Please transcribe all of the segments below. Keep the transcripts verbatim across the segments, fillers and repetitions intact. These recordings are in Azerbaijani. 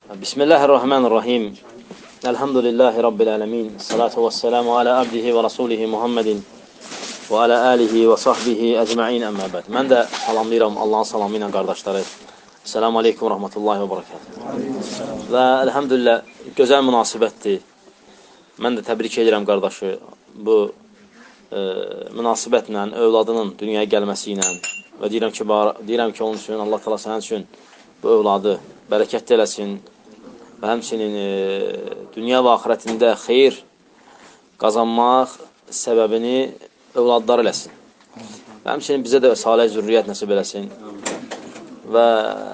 Bismillahirrahmanirrahim. Elhamdülillahi Rabbil alemin. Salatu vesselamu ala abdihi və rasulihi Muhammedin və ala alihi və sahbihi əcma'in əmmə bəd. Mən də salamlayıram Allahın salamı ilə qardaşları. Selamu aleykum və rahmetullahi və barakatuhu. Və elhamdülillah, gözəl münasibətdir. Mən də təbrik edirəm qardaşı bu e, münasibətlə, övladının dünyaya gəlməsi ilə və deyirəm ki, deyirəm ki, onun üçün, Allah təala sənin üçün bu övladı bərəkətli eləsin və həmçinin e, dünya və axirətində xeyir qazanmaq səbəbini övladlar eləsin. Və həmçinin bizə də salih zürriyyət nəsib eləsin. Və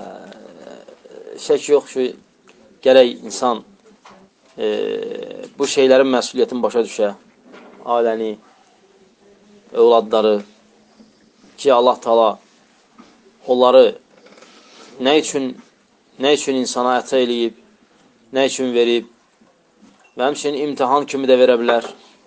şək yox ki, gərək insan e, bu şeylərin məsuliyyətini başa düşə, ailəni, övladları ki, Allah Taala onları nə üçün, nə üçün insana əta eləyib, nə üçün verib və həmçinin imtihan kimi də verə bilər.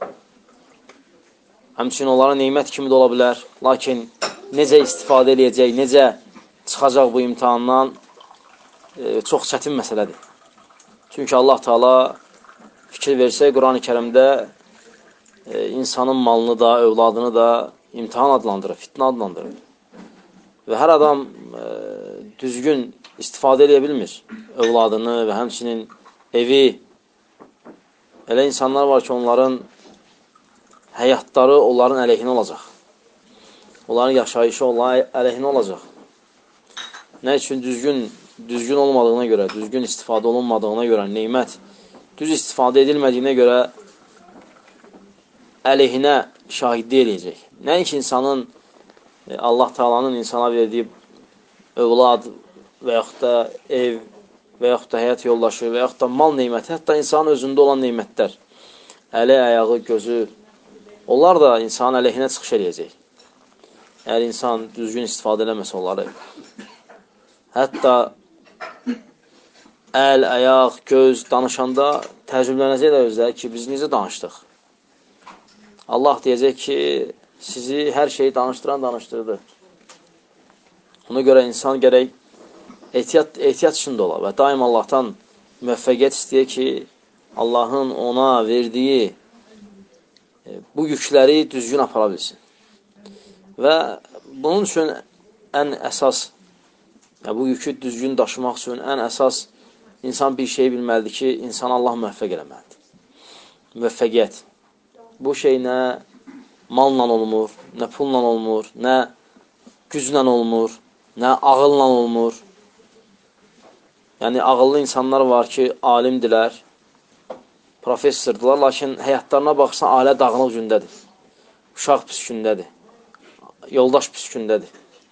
Həmçinin onlara neymət kimi də ola bilər. Lakin necə istifadə eləyəcək, necə çıxacaq bu imtihandan e, çox çətin məsələdir. Çünki Allah Taala fikir versə, Quran-ı Kərimdə e, insanın malını da, övladını da imtihan adlandırır, fitnə adlandırır. Və hər adam e, düzgün istifadə eləyə bilmir övladını və həmçinin evi. Elə insanlar var ki, onların həyatları onların əleyhinə olacaq. Onların yaşayışı onların əleyhinə olacaq. Nə üçün? Düzgün, düzgün olmadığına görə, düzgün istifadə olunmadığına görə, neymət düz istifadə edilmədiyinə görə əleyhinə şahidlik eləyəcək. Nəinki insanın, Allah Taala'nın insana verdiyi övlad və yaxud da ev və yaxud da həyat yoldaşı və yaxud da mal neyməti, hətta insanın özündə olan neymətlər, əli, ayağı, gözü, onlar da insanın əleyhinə çıxış eləyəcək. Əgər insan düzgün istifadə eləməsə onları. Hətta əl, ayaq, göz danışanda təəccüblənəcək də özləri ki, biz necə danışdıq? Allah deyəcək ki, sizi hər şeyi danışdıran danışdırdı. Ona görə insan gərək ehtiyat, ehtiyat içində ola və daim Allahdan müvəffəqiyyət istəyir ki, Allahın ona verdiyi bu yükləri düzgün apara bilsin. Və bunun üçün ən əsas, bu yükü düzgün daşımaq üçün ən əsas insan bir şey bilməlidir ki, insan Allah müvəffəq eləməlidir. Müvəffəqiyyət. Bu şey nə malla olmur, nə pulla olmur, nə güclə olmur, nə ağılla olmur. Yəni, ağıllı insanlar var ki, alimdilər, professordular, lakin həyatlarına baxırsan, ailə dağınıq gündədir. Uşaq püskündədir, yoldaş püskündədir.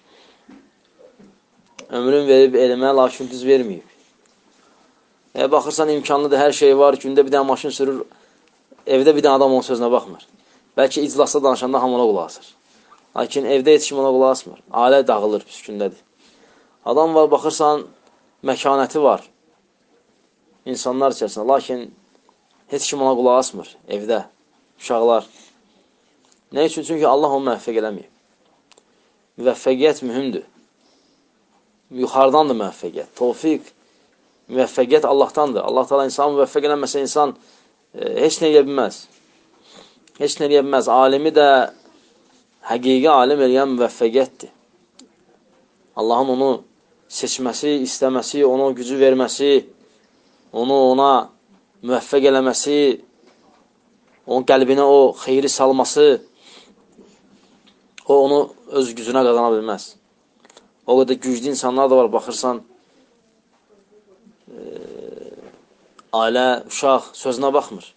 Ömrün verib elmə, lakin düz verməyib. E, baxırsan, imkanlıdır, hər şey var, gündə bir dənə maşın sürür, evdə bir dənə adam onun sözünə baxmır. Bəlkə iclasda danışanda hamı ona qulaq asır. Lakin evdə heç kim ona qulaq asmır. Ailə dağılır, püskündədir. Adam var, baxırsan, məkanəti var insanlar içərisində. Lakin heç kim ona qulaq asmır evdə, uşaqlar. Nə üçün? Çünki Allah onu müvəffəq eləməyib. Müvəffəqiyyət mühümdür. Yuxarıdandır müvəffəqiyyət. Tevfiq, müvəffəqiyyət Allahdandır. Allah Teala insanı müvəffəq eləməsə insan e, heç nə eləyə bilməz. Heç nə eləyə bilməz. Alimi də həqiqi alim eləyən müvəffəqiyyətdir. Allahın onu seçməsi, istəməsi, ona gücü verməsi, onu ona müvəffəq eləməsi, onun qəlbinə o xeyri salması, o onu öz gücünə qazana bilməz. O qədər güclü insanlar da var, baxırsan, e, ailə, uşaq sözünə baxmır.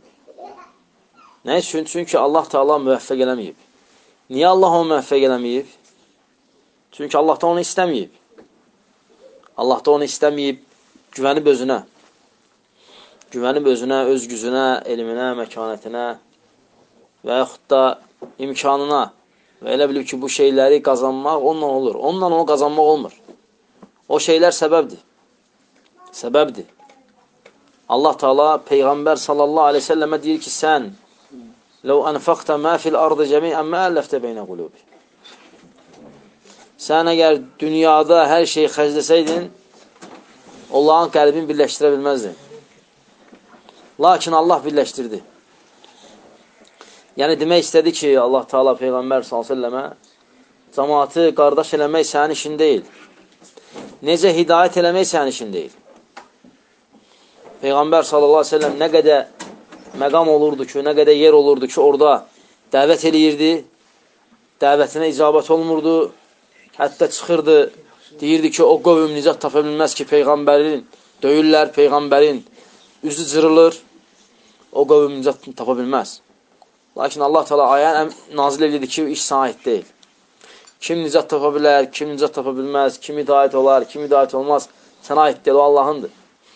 Nə üçün? Çünki Allah Teala müvəffəq eləməyib. Niyə Allah onu müvəffəq eləməyib? Çünki Allah da onu istəməyib. Allah da onu istəməyib, güvənib özünə. Güvənib özünə, öz gücünə, elminə, məkanətinə və yaxud da imkanına və elə bilib ki, bu şeyləri qazanmaq onunla olur. Onunla onu qazanmaq olmur. O şeylər səbəbdir. Səbəbdir. Allah Teala Peyğəmbər sallallahu aleyhi ve sellemə deyir ki, sən لَوْ أَنْفَقْتَ مَا فِي الْأَرْضِ جَمِيعًا مَا أَلَّفْتَ بَيْنَ قُلُوبِهِمْ Sən əgər dünyada hər şeyi xərcləsəydin, onların qəlbini birləşdirə bilməzdi. Lakin Allah birləşdirdi. Yəni, demək istədi ki, Allah Teala Peyğəmbər sallallahu əleyhi və səlləmə cəmaatı qardaş eləmək sənin işin deyil. Necə hidayət eləmək sənin işin deyil. Peyğəmbər sallallahu əleyhi və səlləm nə qədər məqam olurdu ki, nə qədər yer olurdu ki, orada dəvət eləyirdi, dəvətinə icabət olmurdu, hətta çıxırdı, deyirdi ki, o qövm nicat tapa bilməz ki, Peyğəmbərin döyürlər, Peyğəmbərin üzü cırılır, o qövm nicat tapa bilməz. Lakin Allah Teala ayəni nazil edirdi ki, iş sana aid deyil. Kim nicat tapa bilər, kim nicat tapa bilməz, kim hidayət olar, kim hidayət olmaz, sana aid deyil, o Allahındır.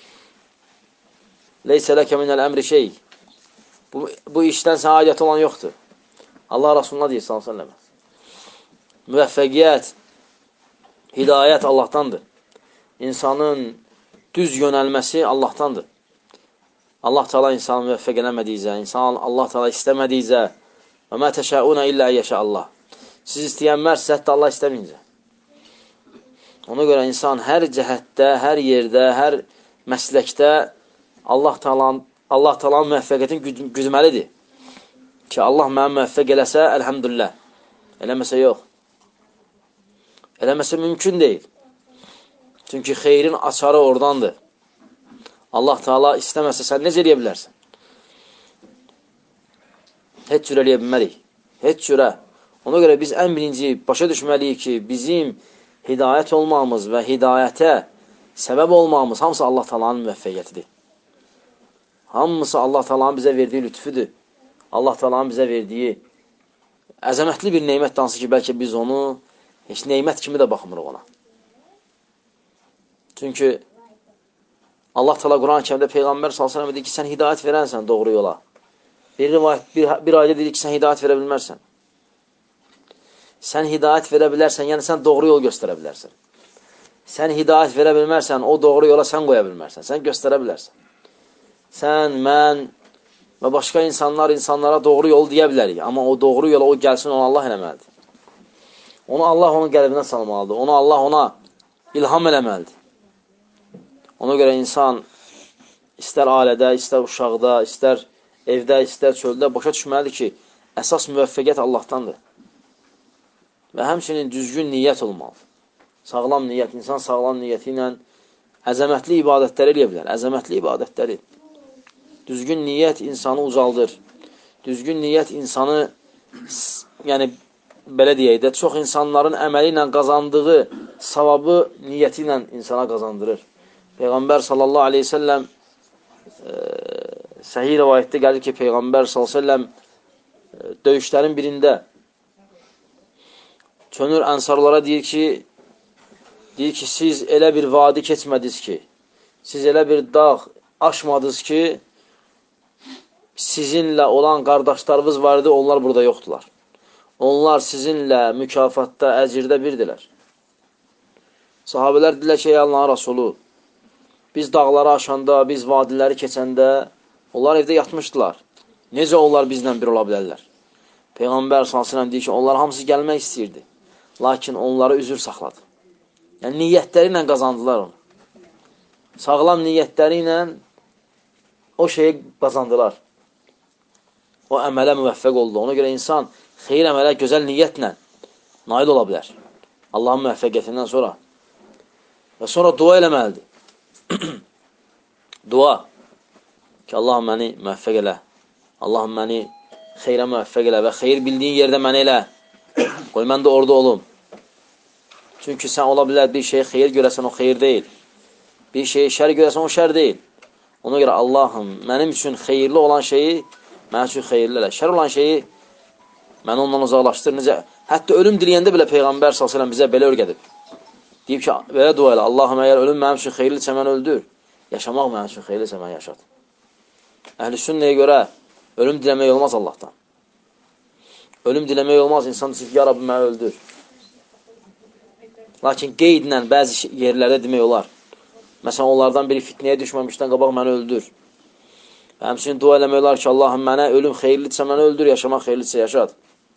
Leysə ləkə minəl əmri şey. Bu, bu işdən sənə aidiyyət olan yoxdur. Allah Rasuluna deyir, sallallahu əleyhi və səlləm. Müvəffəqiyyət, hidayət Allahdandır. İnsanın düz yönəlməsi Allahdandır. Allah Teala insanı müvəffəq eləmədiyicə, insan Allah Teala istəmədiyicə və mə təşəunə illə yəşə Allah. Siz istəyənmərsiniz, hətta Allah istəməyincə. Ona görə insan hər cəhətdə, hər yerdə, hər məsləkdə Allah Teala'nın Allah Teala'nın müvəffəqiyyətini güdməlidir. Ki, Allah mənə müvəffəq eləsə, əlhəmdülillah. Eləməsə yox. Eləməsə mümkün deyil. Çünki xeyrin açarı oradandır. Allah Teala istəməsə, sən necə eləyə bilərsən? Heç cür eləyə bilmərik. Heç cürə. Ona görə biz ən birinci başa düşməliyik ki, bizim hidayət olmamız və hidayətə səbəb olmamız hamısı Allah Teala'nın müvəffəqiyyətidir. Hamısı Allah Teala'nın bizə verdiyi lütfüdür. Allah Teala'nın bizə verdiyi əzəmətli bir neymət dansı ki, bəlkə biz onu heç neymət kimi də baxmırıq ona. Çünki Allah Teala Quran-ı Kərimdə Peyğəmbər sallallahu əleyhi və səlləm deyir ki, sən hidayət verənsən doğru yola. Bir rivayət, bir, bir ayda deyir ki, sən hidayət verə bilmərsən. Sən hidayət verə bilərsən, yəni sən doğru yol göstərə bilərsən. Sən hidayət verə bilmərsən, o doğru yola sən qoya bilmərsən, sən göstərə bilərsən. Sən, mən və başqa insanlar insanlara doğru yol deyə bilərik. Amma o doğru yola o gəlsin, onu Allah eləməlidir. Onu Allah onun qəlbinə salmalıdır. Onu Allah ona ilham eləməlidir. Ona görə insan istər ailədə, istər uşaqda, istər evdə, istər çöldə başa düşməlidir ki, əsas müvəffəqiyyət Allahdandır. Və həmçinin düzgün niyyət olmalı. Sağlam niyyət, insan sağlam niyyəti ilə əzəmətli ibadətləri eləyə bilər. Əzəmətli ibadətləri. Düzgün niyyət insanı ucaldır. Düzgün niyyət insanı, yəni belə deyək də, çox insanların əməli ilə qazandığı savabı niyyəti ilə insana qazandırır. Peyğəmbər sallallahu aleyhi ve səlləm e, səhih rivayətdə gəlir ki, Peyğəmbər sallallahu aleyhi ve səlləm e, döyüşlərin birində çönür ənsarlara deyir ki, deyir ki, siz elə bir vadi keçmədiniz ki, siz elə bir dağ aşmadınız ki, sizinlə olan qardaşlarınız var idi, onlar burada yoxdular. Onlar sizinlə mükafatda, əcirdə birdilər. Sahabələr deyirlər ki, ey Allahın Rasulü, biz dağları aşanda, biz vadiləri keçəndə, onlar evdə yatmışdılar. Necə onlar bizlə bir ola bilərlər? Peyğəmbər sallallahu əleyhi və səlləm deyir ki, onlar hamısı gəlmək istəyirdi. Lakin onlara üzür saxladı. Yəni, niyyətləri ilə qazandılar onu. Sağlam niyyətləri ilə o şeyi qazandılar. O əmələ müvəffəq oldu. Ona görə insan xeyir əmələ gözəl niyyətlə nail ola bilər. Allahın müvəffəqiyyətindən sonra. Və sonra dua eləməlidir. Dua ki, Allahım məni müvəffəq elə. Allahım məni xeyrə müvəffəq elə və xeyir bildiyin yerdə məni elə. Qoy, mən də orada olum. Çünki sən ola bilər bir şeyi xeyir görəsən, o xeyir deyil. Bir şeyi şər görəsən, o şər deyil. Ona görə Allahım, mənim üçün xeyirli olan şeyi mənim üçün xeyirli elə. Şər olan şeyi məni ondan uzaqlaşdır. Necə? Hətta ölüm diləyəndə belə Peyğəmbər sallallahu əleyhi və səlləm bizə belə öyrədib. Deyib ki, belə dua elə, Allahım, əgər ölüm mənim üçün xeyirlisə mən öldür, yaşamaq mənim üçün xeyirlisə mən yaşat. Əhl-i sünnəyə görə ölüm diləmək olmaz Allahdan. Ölüm diləmək olmaz, insan deyir ki, ya Rabbi, məni öldür. Lakin qeydlə bəzi yerlərdə demək olar. Məsələn, onlardan biri fitnəyə düşməmişdən qabaq məni öldür. Və həmçinin dua eləmək olar ki, Allahım, mənə ölüm xeyirlidirsə məni öldür, yaşamaq xeyirlidirsə yaşat.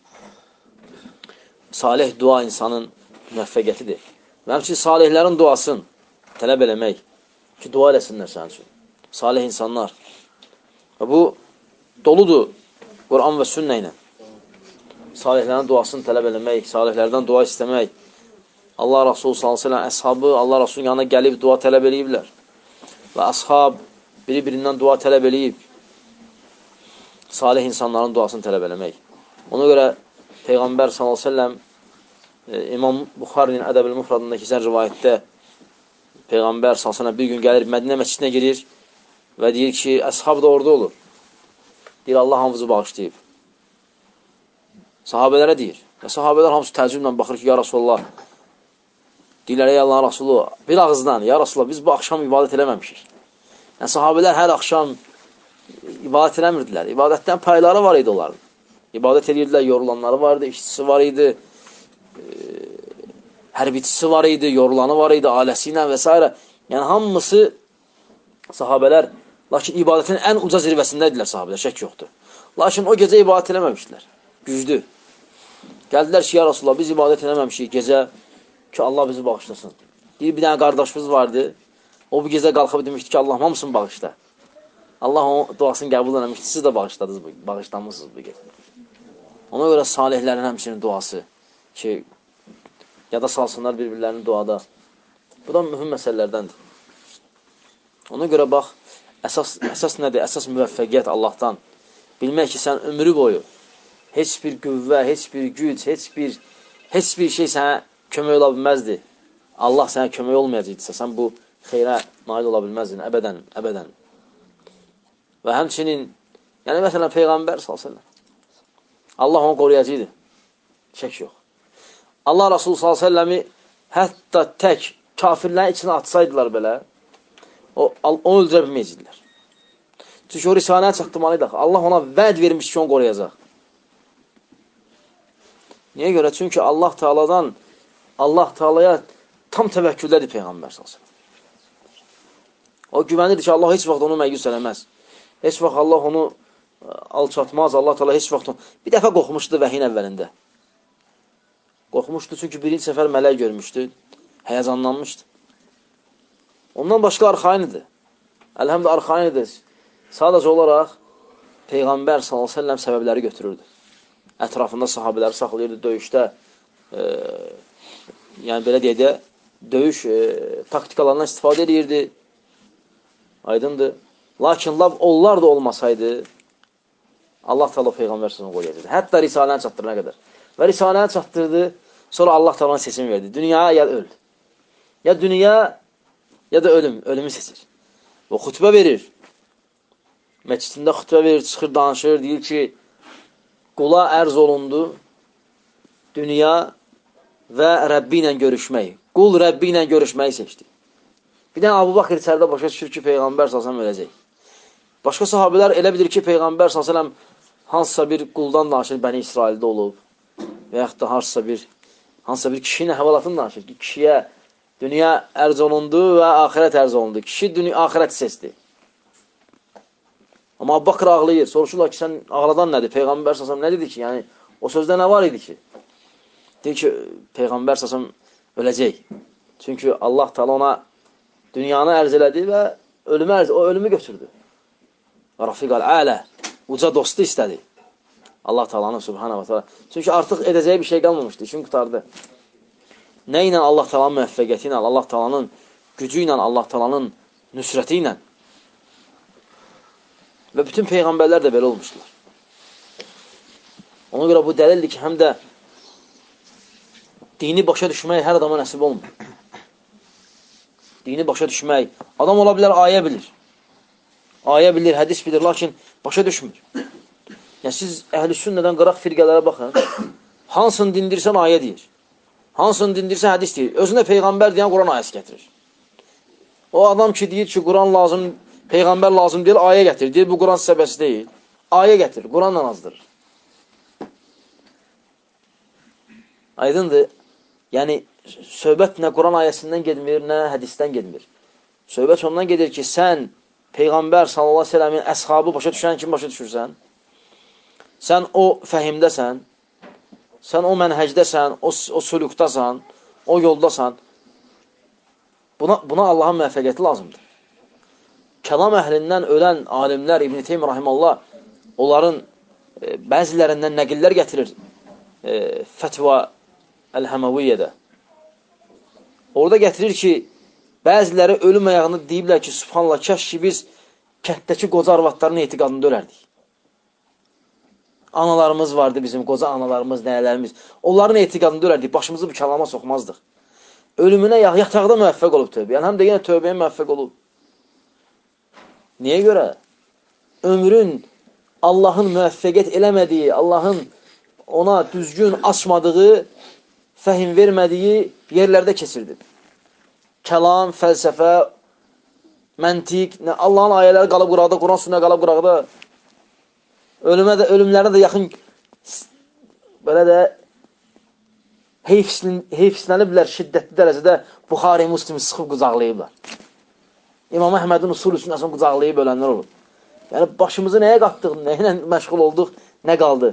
Salih dua insanın müvəffəqiyyətidir. Və həmçinin salihlərin duasını tələb eləmək. ki, dua eləsinlər sənin üçün. Salih insanlar. Və bu doludur Quran və sünnə ilə. Salihlərin duasını tələb eləmək, salihlərdən dua istəmək. Allah Rasulü sallallahu əleyhi və səlləm əshabı Allah Rasulunun yanına gəlib dua tələb eləyiblər. Və ashab biri-birindən dua tələb eləyib. Salih insanların duasını tələb eləmək. Ona görə Peyğəmbər sallallahu əleyhi və səlləm İmam Buxarinin Ədəb-ül Mufradındakı sən rivayətdə Peyğəmbər sallallahu əleyhi və səlləm bir gün gəlir, Mədinə məscidinə girir və deyir ki, əshab da orada olur. Deyir, Allah hamımızı bağışlayıb. Sahabələrə deyir. Və sahabələr hamısı təəccüblə baxır ki, ya Rasulullah, deyirlər, ey Allahın Rasulü, bir ağızdan, ya Rasulullah, biz bu axşam ibadət eləməmişik. Yəni, sahabələr hər axşam ibadət eləmirdilər. İbadətdən payları var idi onların. İbadət edirdilər, yorulanları var idi, işçisi var idi, hərbiçisi var idi, yorulanı var idi, ailəsi ilə və s. Yəni, hamısı sahabələr, lakin ibadətin ən uca zirvəsindədirlər sahabələr, şək yoxdur. Lakin o gecə ibadət eləməmişdilər. Güclü. Gəldilər ki, ya Rasulullah, biz ibadət eləməmişik gecə ki, Allah bizi bağışlasın. Deyir, bir dənə qardaşımız vardı, o bu gecə qalxıb demişdi ki, Allah hamısını bağışla. Allah onun duasını qəbul eləmişdi, siz də bağışladınız, bağışlanmışsınız bu gecə. Ona görə salihlərin həmçinin duası ki, yada salsınlar bir-birlərinin duada. Bu da mühüm məsələlərdəndir. Ona görə bax, əsas, əsas nədir? Əsas müvəffəqiyyət Allahdan. Bilmək ki, sən ömrü boyu heç bir qüvvə, heç bir güc, heç bir, heç bir şey sənə kömək ola bilməzdi. Allah sənə kömək olmayacaqdırsa, sən bu xeyrə nail ola bilməzdin, əbədən, əbədən. Və həmçinin, yəni məsələn, Peyğəmbər sallallahu əleyhi və səlləm, Allah onu qoruyacaqdır. Şək yox. Allah Rasulü sallallahu əleyhi və səlləmi hətta tək kafirlərin içinə atsaydılar belə, o, onu öldürə bilməyəcəkdilər. Çünki o risaləyə çatdırmalıydı. Allah ona vəd vermiş ki, onu qoruyacaq. Niyə görə? Çünki Allah Teala'dan, Allah Teala'ya tam təvəkküldədir Peyğəmbər sallallahu əleyhi və səlləm. O güvənirdir ki, Allah heç vaxt onu məyyus eləməz. Heç vaxt Allah onu alçatmaz. Allah Teala heç vaxt onu... Bir dəfə qorxmuşdu vəhin əvvəlində. Qorxmuşdu çünki birinci səfər mələk görmüşdü. Həyəcanlanmışdı. Ondan başqa arxainidir. Əlhəmdə arxainidir. Sadəcə olaraq Peyğəmbər sallallahu əleyhi və səlləm səbəbləri götürürdü. Ətrafında sahabələri saxlayırdı döyüşdə. E, yəni belə deyək də, döyüş e, taktikalarından istifadə edirdi. Aydındır. Lakin laf onlar da olmasaydı, Allah Teala Peyğəmbər sözünü qoyacaqdı. Hətta risaləni çatdırana qədər. Və risaləni çatdırdı, sonra Allah Teala seçim verdi. Dünya ya öl. Ya dünya, ya da ölüm. Ölümü seçir. O xütbə verir. Məscidində xütbə verir, çıxır, danışır, deyir ki, qula ərz olundu, dünya və Rəbbi ilə görüşmək. Qul Rəbbi ilə görüşməyi seçdi. Bir dənə Abu Bakr içəridə başa düşür ki, Peyğəmbər sallallahu əleyhi və səlləm öləcək. Başqa sahabələr elə bilir ki, Peyğəmbər sallallahu əleyhi və səlləm hansısa bir quldan danışır, Bəni İsraildə olub və yaxud da hansısa bir, hansısa bir kişinin əhvalatını danışır ki, kişiyə dünya ərz olundu və axirət ərz olundu. Kişi dünya, axirət seçdi. Amma Abu Bakr ağlayır. Soruşurlar ki, sən ağladan nədir? Peyğəmbər sallallahu əleyhi və səlləm nə dedi ki? Yəni, o sözdə nə var idi ki? Deyir ki, Peyğəmbər sallallahu əleyhi və səlləm öləcək. Çünki Allah Teala ona dünyanı ərz elədi və ölümü ərz, o ölümü götürdü. Rafiqal ələ, uca dostu istədi. Allah Teala'nın subhanahu wa ta'ala. Çünki artıq edəcəyi bir şey qalmamışdı. İşin qutardı. Nə ilə Allah Teala'nın müvəffəqiyyəti ilə, Allah Teala'nın gücü ilə, Allah Teala'nın nüsrəti ilə. Və bütün peyğəmbərlər də belə olmuşdular. Ona görə bu dəlildir ki, həm də dini başa düşmək hər adama nəsib olmur. Dini başa düşmək. Adam ola bilər, ayə bilir. Ayə bilir, hədis bilir, lakin başa düşmür. Yəni, siz əhl-i sünnədən qıraq firqələrə baxın. Hansını dindirsən, ayə deyir. Hansını dindirsən, hədis deyir. Özünə peyğəmbər deyən Quran ayəsi gətirir. O adam ki, deyir ki, Quran lazım, peyğəmbər lazım deyil, ayə gətirir. Deyir, bu Quran səbəsi deyil. Ayə gətirir, Quranla azdırır. Aydındır. Yəni, söhbət nə Quran ayəsindən gedmir, nə hədisdən gedmir. Söhbət ondan gedir ki, sən Peyğəmbər sallallahu əleyhi və səlləmin əshabı başa düşən kimi başa düşürsən, sən o fəhimdəsən, sən o mənhəcdəsən, o, o sülükdasan, o yoldasan, buna, buna Allahın müvəffəqiyyəti lazımdır. kəlam əhlindən ölən alimlər İbn-i Teymiyyə rahimallah onların e, bəzilərindən nəqillər gətirir e, Fətva Əl-Həməviyyədə. Orada gətirir ki, bəziləri ölüm ayağını deyiblər ki, subhanallah, kəş ki biz kətdəki qoca arvadların etiqadında ölərdik. Analarımız vardı bizim, qoca analarımız, nəyələrimiz. Onların etiqadında ölərdik, başımızı bu kəlama soxmazdıq. Ölümünə yataqda müvəffəq olub tövbə. Yəni, həm də yenə tövbəyə müvəffəq olub. Niyə görə? Ömrün Allahın müvəffəqiyyət eləmədiyi, Allahın ona düzgün açmadığı, fəhim vermədiyi yerlərdə keçirdi. Kəlam, fəlsəfə, məntiq, Allahın ayələri qalıb qıraqda, Quran sünnə qalıb qıraqda. Ölümə də, ölümlərə də yaxın belə də heyfsləniblər şiddətli dərəcədə Buxari, Müslimi sıxıb qucaqlayıblar. İmam Əhmədin usul üstündən qucaqlayıb ölənlər olur. Yəni, başımızı nəyə qatdıq, nə ilə məşğul olduq, nə qaldı?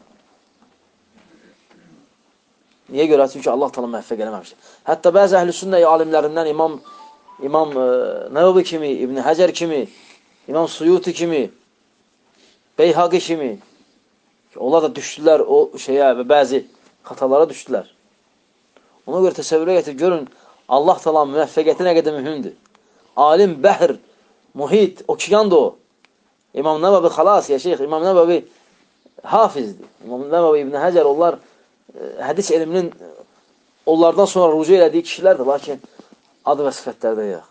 Niyə görə? Çünki Allah təala müvəffəq eləməmişdir. Hətta bəzi əhl-i sünnə alimlərindən İmam, İmam e, Nəvavi kimi, İbn Həcər kimi, İmam Suyuti kimi, Beyhaqi kimi, onlar da düşdülər o şeyə və bəzi xatalara düşdülər. Ona görə təsəvvürə gətir, görün, Allah təala müvəffəqiyyəti nə qədər mühümdür. Alim, bəhr, muhit, okeandır o. İmam Nəvavi xalas, ya şeyx, İmam Nəvavi hafizdir. İmam Nəvavi, İbn Həcər, onlar e, hədis elminin onlardan sonra rucu elədiyi kişilərdir, lakin adı və sifətlərdə yox.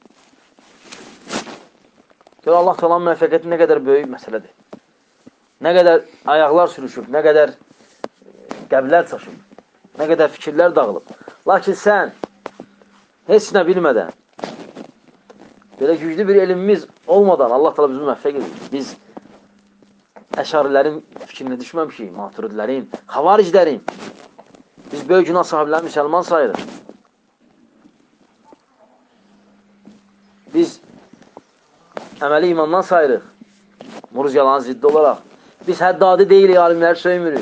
Gör, Allah təala müvəffəqiyyəti nə qədər böyük məsələdir. Nə qədər ayaqlar sürüşüb, nə qədər qəblər çaşıb, nə qədər fikirlər dağılıb. Lakin sən heç nə bilmədən, belə güclü bir elmimiz olmadan Allah təala bizi müvəffəq edir. Biz əşarilərin fikrinə düşməmişik, maturidilərin, xavariclərin. Biz böyük günah sahiblərini müsəlman sayırıq. Biz əməli imandan sayırıq, murciyaların ziddi olaraq. Biz həddadi deyilik, alimləri söymürük.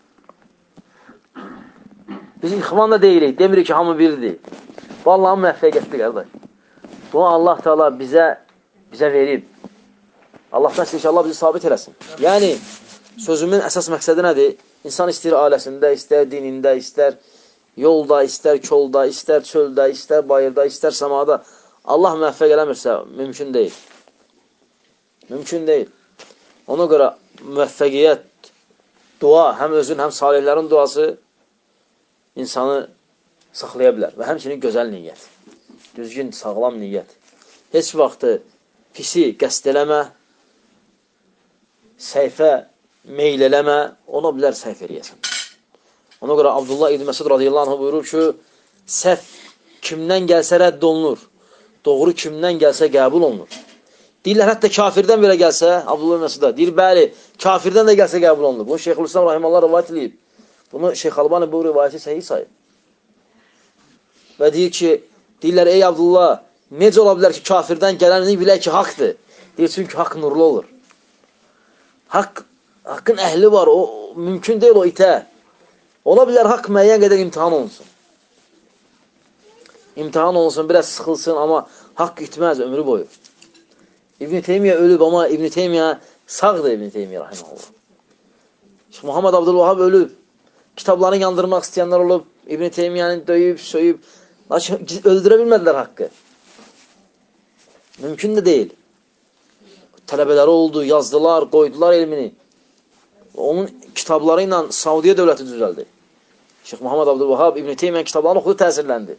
Biz ixvan da deyilik, demirik ki, hamı biridir. Bu Allahın müvəffəqiyyətdir, qardaş. Bu Allah Teala bizə bizə verib. Allahdan istəyir ki, Allah bizi sabit eləsin. Yəni, sözümün əsas məqsədi nədir? İnsan istəyir ailəsində, istər dinində, istər yolda, istər kolda, istər çöldə, istər bayırda, istər səmada. Allah müvəffəq eləmirsə, mümkün deyil. Mümkün deyil. Ona görə müvəffəqiyyət, dua, həm özün, həm salihlərin duası insanı saxlaya bilər. Və həmçinin gözəl niyyət. Düzgün, sağlam niyyət. Heç vaxtı pisi qəsd eləmə, səhifə meyl eləmə, ona bilər səhv eləyəsən. Ona görə Abdullah İbn Məsud radiyallahu anh buyurur ki, səhv kimdən gəlsə rədd olunur, doğru kimdən gəlsə qəbul olunur. Deyirlər, hətta kafirdən belə gəlsə, Abdullah İbn Məsud'a, deyir, bəli, kafirdən də gəlsə qəbul olunur. Bunu Şeyxülislam rahimallah rivayət edib. Bunu Şeyx Albani bu rivayəti səhih sayır. Və deyir ki, deyirlər, ey Abdullah, necə ola bilər ki, kafirdən gələni bilək ki, haqdır. Deyir, çünki haqq nurlu olur. Haqq, haqqın əhli var, o mümkün deyil o itə. Ola bilər, haqq müəyyən qədər imtihan olunsun. İmtihan olunsun, biraz sıxılsın, amma haqq itməz ömrü boyu. İbn-i Teymiyyə ölüb, amma İbn-i Teymiyyə sağdır İbn-i Teymiyyə rahiməhullah. Şeyx Muhammed Abdülvahab ölüb, kitablarını yandırmaq istəyənlər olub, İbn-i Teymiyyəni döyüb, söyüb, lakin öldürə bilmədilər haqqı. Mümkün də deyil. Tələbələri oldu, yazdılar, qoydular elmini. Onun kitabları ilə Saudiya dövləti düzəldi. Şeyx Muhammed Abdülvahab İbn-i Teymiyyənin kitablarını oxudu, təsirləndi.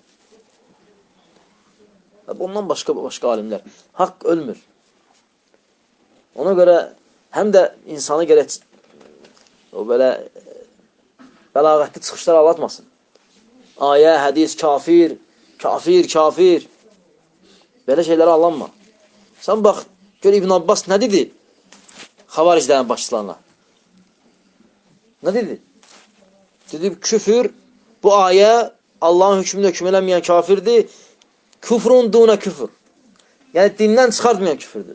Bundan başqa, başqa alimlər. Haqq ölmür. Ona görə həm də insanı gərək o belə bəlağətli çıxışlar alatmasın. Ayə, hədis, kafir, kafir, kafir. Belə şeylərə allanma. Sən bax, gör İbn Abbas nə dedi? Xavariclərin başçılarına. Nə dedi? Dedi, küfür, bu ayə Allahın hökmünü hökm eləməyən kafirdir. Küfrun duna küfür. Yəni, dindən çıxartmayan küfürdür.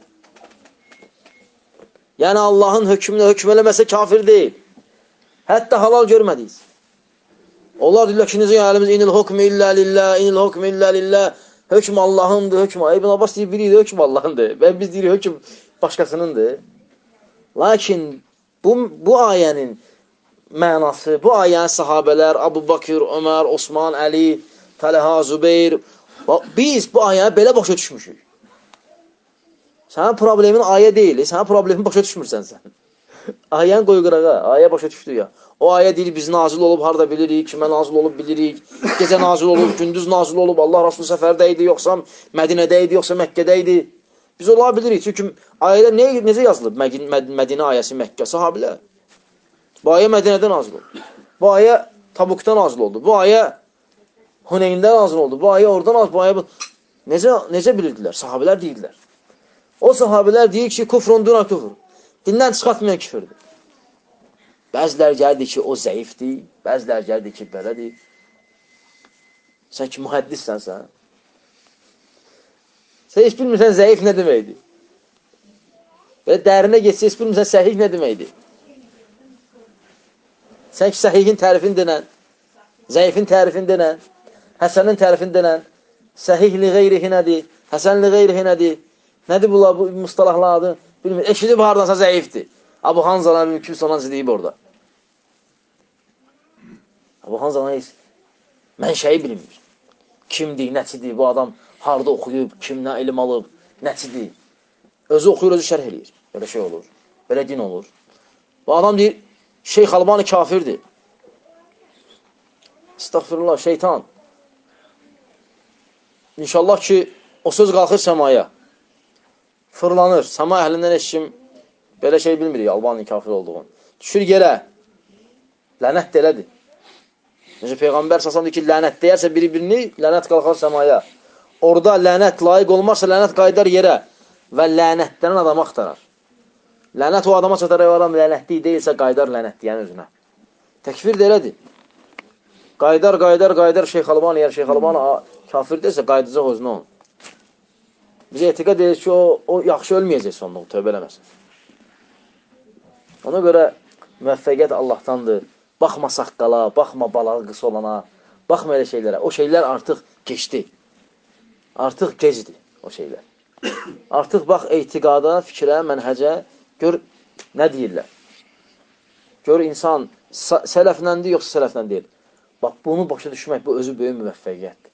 Yəni, Allahın hökmünü hökm eləməsə kafir deyil. Hətta halal görmədiyiz. Onlar deyirlər ki, necə əlimiz inil hukm illə lillah, inil hukm illə lillah. Hökm Allahındır, hökm. İbn Abbas deyir, biri hökm Allahındır. Və biz deyirik, hökm başqasınındır. Lakin bu, bu ayənin mənası, bu ayənin sahabələr, Abu Bakır, Ömər, Osman, Əli, Tələha, Zübeyir, biz bu ayəni belə başa düşmüşük. Sənin problemin ayə deyil, sənin problemin başa düşmürsən sən. Ayəni qoy qırağa, ayə başa düşdü ya. O ayə deyil, biz nazil olub, harada bilirik, kimə nazil olub bilirik, gecə nazil olub, gündüz nazil olub, Allah Rasulü səfərdə idi, yoxsa Mədinədə idi, yoxsa Məkkədə idi. Biz ola bilirik, çünki ayələr ne, necə yazılıb? Mədinə ayəsi, Məkkə, sahabilər. Bu ayə Mədinədə nazil oldu. Bu ayə Tabukda nazil oldu. Bu ayə Huneyndə nazil oldu. Bu ayə oradan nazil oldu. Bu ayə... Necə, necə bilirdilər? Sahabilər deyirlər. O sahabilər deyir ki, kufrun duna kufr. Dindən çıxartmayan küfürdür. Bəzilər gəldi ki, o zəifdir. Bəzilər gəldi ki, belədir. Sən ki, mühəddissən sən. Sən heç bilmirsən zəif nə deməkdir. Belə dərinə geçsə, heç bilmirsən səhih nə deməkdir. Sən ki, səhihin tərifini denən, zəifin tərifini denən, həsənin tərifini denən, səhihli qeyrihi nədir, həsənli qeyrihi nədir, nədir bunlar, bu mustalahlardır, bilmir. Eşidib haradansa zəifdir. Abu Hanzala mümkün sonanca deyib orada. Abu Hanzala heç mənşəyi bilmir. Kimdir, nəçidir, bu adam harada oxuyub, kimdən ilim alıb, nəçidir. Özü oxuyur, özü şərh eləyir. Belə şey olur, belə din olur. Bu adam deyir, Şeyx Albani kafirdir. Estağfirullah, şeytan. İnşallah ki, o söz qalxır səmaya. Fırlanır. Səma əhlindən heç kim belə şey bilmirik, Albani kafir olduğunu. Düşür yerə. Lənət də elədir. Necə Peyğəmbər səsəm deyir ki, lənət deyərsə biri-birini, lənət qalxar səmaya. Orada lənət layiq olmazsa, lənət qaydar yerə və lənətdən adamı axtarar. Lənət o adama çatar, o adam lənətli deyilsə, qaydar lənətliyən özünə. Təkfir də elədir. Qaydar, qaydar, qaydar Şeyx Albani, yəni Şeyx Albani kafir deyilsə, qaydacaq özünə onu. Bizə etiqad edir ki, o, o yaxşı ölməyəcək sonunda, o tövbə eləməsin. Ona görə müvəffəqiyyət Allahdandır. Baxma saqqala, baxma balağı qısa olana, baxma elə şeylərə. O şeylər artıq keçdi. Artıq gecdir o şeylər. Artıq bax, etiqada, fikrə, mənhəcə, gör nə deyirlər. Gör insan sələfləndir, yoxsa sələflən deyil. Bax, bunu başa düşmək, bu özü böyük müvəffəqiyyətdir.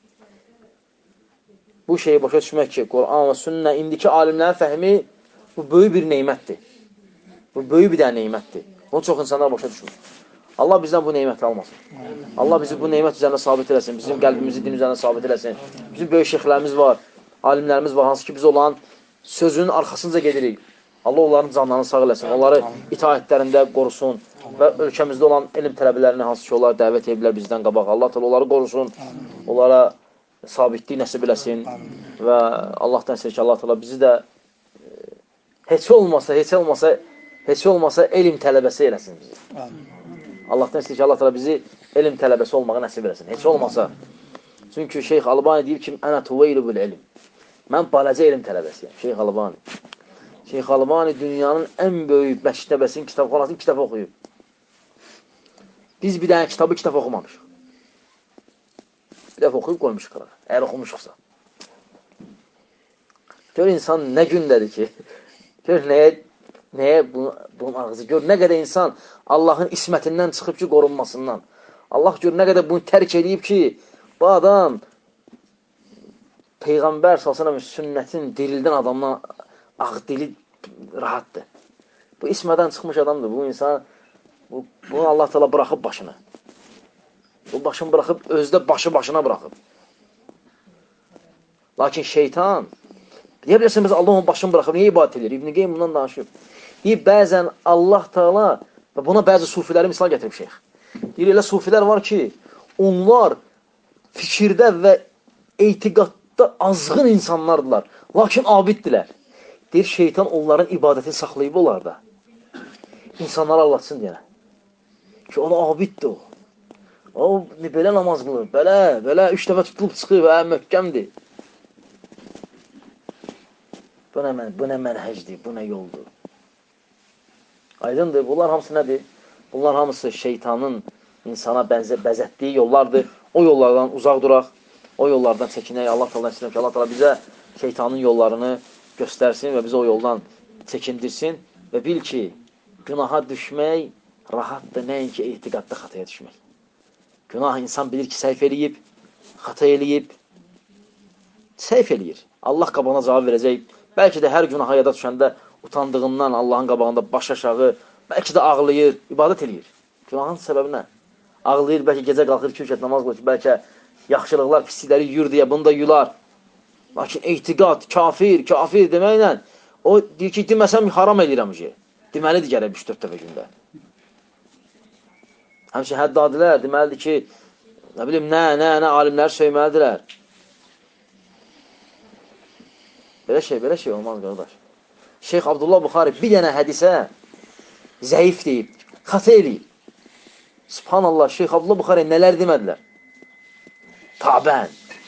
Bu şeyi başa düşmək ki, Quran və sünnə, indiki alimlərin fəhmi, bu böyük bir neymətdir. Bu böyük bir dənə neymətdir. Bunu çox insanlar başa düşmür. Allah bizdən bu neyməti almasın. Allah bizi bu neymət üzərində sabit eləsin. Bizim qəlbimizi din üzərində sabit eləsin. Bizim böyük şeyxlərimiz var, alimlərimiz var, hansı ki biz olan sözünün arxasınca gedirik. Allah onların canlarını sağ eləsin, onları itaətlərində qorusun və ölkəmizdə olan elm tələbələrini hansı ki onlar dəvət edirlər bizdən qabaq. Allah təala onları qorusun, onlara sabitlik nəsib eləsin və Allahdan istəyir ki, Allah təala bizi də heç olmasa, heç olmasa, heç olmasa elm tələbəsi eləsin bizi. Allahdan istəyir ki, Allah təala bizi elm tələbəsi olmağı nəsib eləsin. Heç olmasa. Çünki Şeyx Albani deyir ki, ənə tuveylu bil elm. Mən balaca elm tələbəsiyəm. Şeyx Albani. Şeyx Albani dünyanın ən böyük məktəbəsinin, kitabxanasının kitab oxuyub. Biz bir dənə kitabı kitab oxumamışıq. Bir dəfə oxuyub qoymuşuq qırağa. Əgər oxumuşuqsa. Gör insan nə gündədir ki, gör nəyə, nəyə bunun ağzı, gör nə qədər insan Allahın ismətindən çıxıb ki, qorunmasından. Allah gör nə qədər bunu tərk edib ki, bu adam Peyğəmbər sallallahu əleyhi və səlləm sünnətin dirildən adamdan ağ dili rahatdır. Bu ismədən çıxmış adamdır. Bu insan, bu, bunu Allah təala bıraxıb başına. Bu başını bıraxıb, özdə başı başına bıraxıb. Lakin şeytan, deyə bilərsiniz, biz Allah onun başını bıraxıb, niyə ibadət edir? İbn-i Qeym bundan danışıb. Deyib, bəzən Allah təala, və buna bəzi sufiləri misal gətirib şeyx. Deyir, elə sufilər var ki, onlar fikirdə və etiqadda azğın insanlardılar. Lakin abiddilər. Deyir, şeytan onların ibadətini saxlayıb olar da. İnsanları anlatsın deyənə. Ki, ona abiddir o. O, belə namaz qılır, belə, belə, üç dəfə tutulub çıxıb, hə, möhkəmdir. Bu nə, bu nə mənhəcdir, bu nə yoldur. Aydındır, bunlar hamısı nədir? Bunlar hamısı şeytanın insana bənzə, bəzətdiyi yollardır. O yollardan uzaq duraq, o yollardan çəkinək. Allah təala istəyirəm ki, Allah təala bizə şeytanın yollarını göstərsin və bizə o yoldan çəkindirsin və bil ki, günaha düşmək rahatdır, nəinki etiqadda xataya düşmək. Günah insan bilir ki, səhv eləyib, xata eləyib, səhv eləyir. Allah qabağına cavab verəcək. Bəlkə də hər günaha yada düşəndə utandığından Allahın qabağında baş aşağı, bəlkə də ağlayır, ibadət eləyir. Günahın səbəbi nə? Ağlayır, bəlkə gecə qalxır, iki rükət namaz qılır, bəlkə yaxşılıqlar, pislikləri yuyur deyə bunu da yular. Lakin etiqad, kafir, kafir deməklə o deyir ki, deməsəm haram eləyirəm ki. Deməlidir gərək üç dörd dəfə gündə. Həmçin həddadilər deməlidir ki, nə bilim, nə, nə, nə alimləri söyməlidirlər. Belə şey, belə şey olmaz, qardaş. Şeyx Abdullah Buxari bir dənə hədisə zəif deyib, xata eləyib. Subhanallah, Şeyx Abdullah Buxari nələr demədilər? Tabən,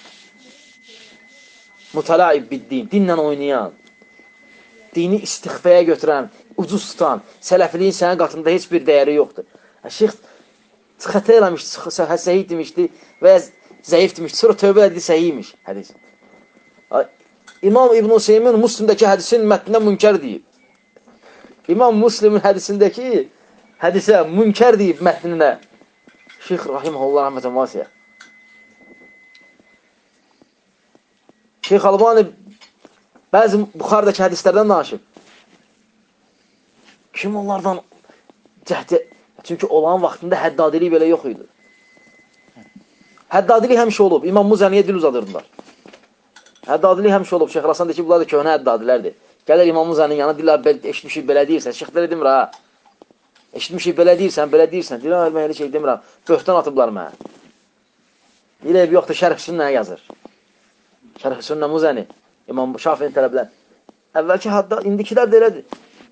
mütəlaib biddin, dinlə oynayan, dini istixfəyə götürən, ucuz tutan, sələfiliyin sənin qatında heç bir dəyəri yoxdur. Şeyx xəta eləmişdi, səhih demişdi və zəif demişdi, sonra tövbə edildi, səhiymiş hədis. İmam İbn Hüseymin Müslimdəki hədisin mətninə münkər deyib. İmam Müslimin hədisindəki hədisə münkər deyib mətninə. Şeyx Rahiməhullah rəhmətən vasiyə. Şeyx Albani bəzi Buxardakı hədislərdən danışıb. Kim onlardan cəhdi? Çünki olan vaxtında həddadilik belə yox idi. Həddadilik həmişə olub. İmam Muzəniyə dil uzadırdılar. Həddadilik həmişə olub. Şeyx Rasan deyir ki, bunlar da köhnə həddadilərdir. Gələr İmam Muzənin yanına, deyirlər, eşitmişik, belə deyirsən. Şeyxlərə demir, ha. Eşitmişik, belə deyirsən, belə deyirsən. Deyirlər, mən elə şey demirəm. Böhtan atıblar mənə. Deyirlər, yoxdur, Şərh Sünnə yazır. Şərh Sünnə Muzəni. İmam Şafinin tələblər. Əvvəlki hadda, indikilər də elədir.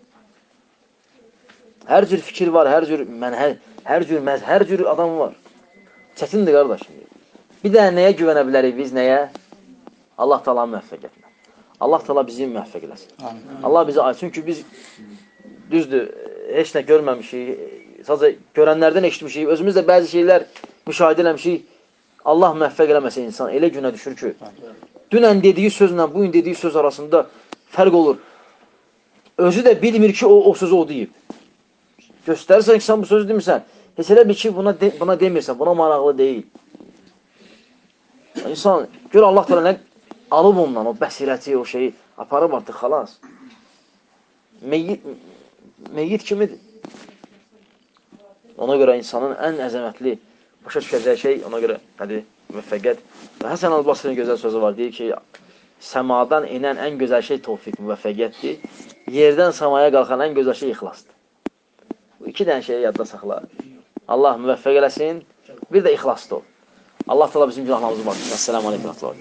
Hər cür fikir var, hər cür mənhəl, hər cür məz, hər cür adam var. Çətindir, qardaş. Bir də nəyə güvənə bilərik biz, nəyə? Allah Taala müvəffəq etmə. Allah Taala bizi müvəffəq eləsin. Amin. Allah bizi ay. Çünki biz düzdür, heç nə görməmişik, sadəcə görənlərdən eşitmişik, özümüz də bəzi şeylər müşahidə eləmişik. Allah müvəffəq eləməsə insan elə günə düşür ki, dünən dediyi sözlə bu gün dediyi söz arasında fərq olur. Özü də bilmir ki, o, o sözü o deyib. Göstərirsən ki, sən bu sözü demirsən, heç elə bil ki, buna, de, buna demirsən, buna maraqlı deyil. İnsan, gör Allah Teala nə alıb ondan, o bəsirəti, o şeyi aparıb artıq, xalas. Meyyit, meyyit kimidir? Ona görə insanın ən əzəmətli başa düşəcəyi şey, ona görə hədi, müvəffəqiyyət. Və Həsən Əl-Basrinin gözəl sözü var, deyir ki, səmadan inən ən gözəl şey tövfiq, müvəffəqiyyətdir. Yerdən səmaya qalxan ən gözəl şey ixlasdır. Bu iki dənə şeyi yadda saxla. Allah müvəffəq eləsin, bir də ixlasdır o. Allah Teala bizim günahlarımızı bağışlasın. Esselamu aleyküm.